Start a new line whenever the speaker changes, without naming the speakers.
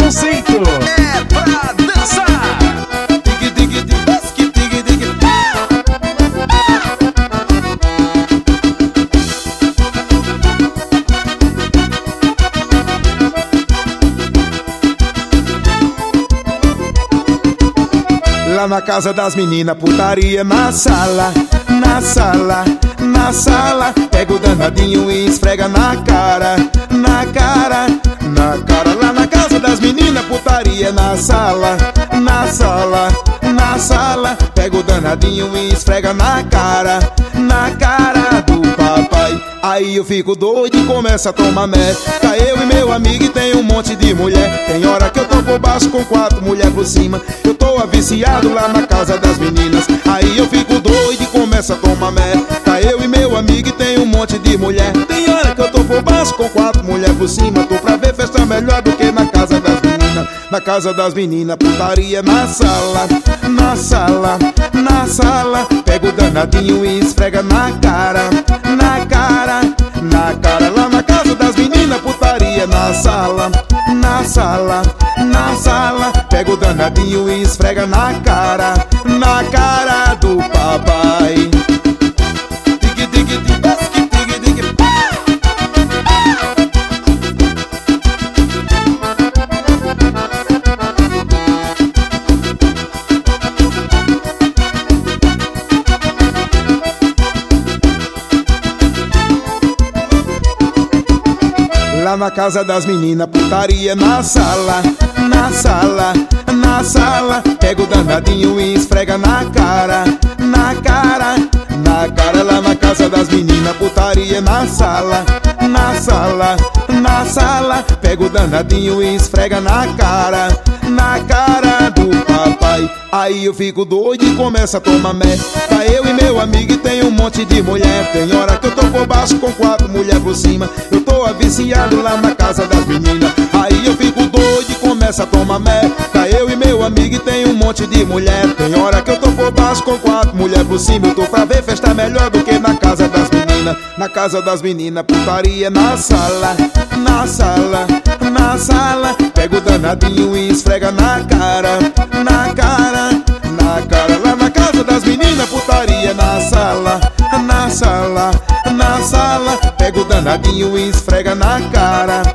jeito.
É pra dançar. Dig, dig, dig, dig, dig, dig.
Lá na casa das meninas, putaria na sala, na sala, na sala. Pega o danadinho e esfrega na cara, na cara, na cara. Lá na casa das meninas, putaria na sala, na sala, na sala. Pega o danadinho e esfrega na cara do papai. Aí eu fico doido e começo a tomar mé. Tá eu e meu amigo e tem um monte de mulher. Tem hora que eu tô por baixo com 4 mulheres por cima. Eu tô viciado lá na casa das meninas. Aí eu fico doido e começo a tomar mé. Tá eu e meu amigo e tem um monte de mulher. Tem hora que eu tô por baixo com 4 mulheres por cima. Tô pra ver festa melhor do que na casa das meninas. Na casa das meninas, putaria na sala, na sala, na sala. Pega o danadinho e esfrega na cara, na cara, na cara. Lá na casa das meninas, putaria na sala, na sala, na sala. Pega o danadinho e esfrega na cara do papai. Dig, dig, dig, dig, dig, dig. Lá na casa das meninas, putaria na sala, na sala, na sala. Pega o danadinho e esfrega na cara, na cara, na cara. Lá na casa das meninas, putaria na sala, na sala, na sala. Pega o danadinho e esfrega na cara do papai. Aí eu fico doido e começo a tomar mé. Tá eu e meu amigo e tem um monte de mulher. Tem hora que eu tô por baixo com 4 mulheres por cima. Eu tô viciado lá na casa das meninas. Aí eu fico doido e começo a tomar mé. Tá eu e meu amigo e tem um monte de mulher. Tem hora que eu tô por baixo com 4 mulheres por cima. Eu tô pra ver festa melhor do que na casa das meninas. Na casa das meninas, putaria na sala, na sala, na sala. Pega o danadinho e esfrega na cara, na cara, na cara. Lá na casa das meninas, putaria na sala, na sala, na sala. Pega o danadinho e esfrega na cara